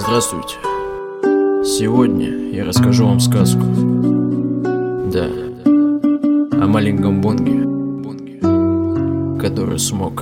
Здравствуйте. Сегодня я расскажу вам сказку. Да, о маленьком Бонге, который смог.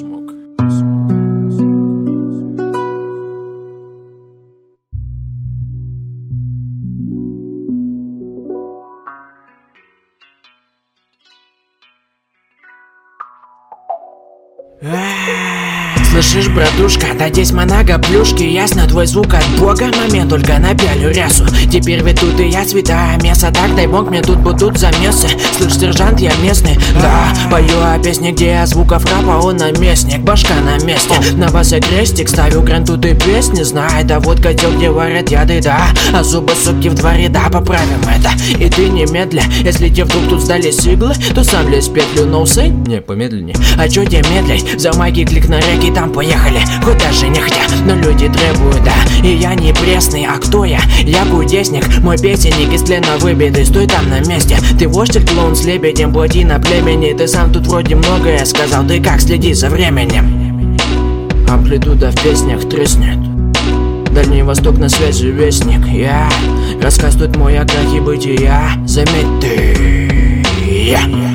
Слышишь, братушка, да здесь много плюшки. Ясно, твой звук от Бога. Момент, только напялю рясу. Теперь ведь тут и я святая место. Так дай Бог, мне тут будут замесы. Слышь, сержант, я местный. Да, пою о песне, где я звуков рэпа, он наместник. Башка на месте, на вас я крестик ставлю, грань тут и песни. Знай, да вот котел, где варят яды, да. А зубы, суки, в дворе, да, поправим это. И ты немедля, если тебе вдруг тут сдались иглы, то сам лезь в петлю, ноусы. Не, помедленнее. А чё тебе медлить? За магией клик на реки, там поехали. Хоть даже не хотя, но люди требуют, да. И я не пресный, а кто я? Я кудесник, мой песенник из плена выбитый. Стой там на месте, ты вождь или клоун с лебедем, плотина племени. Ты сам тут вроде многое сказал, ты как, следи за временем. Амплитуда в песнях треснет. Дальний Восток на связи, вестник. Я рассказ тут мой о крахе бытия. Заметь ты,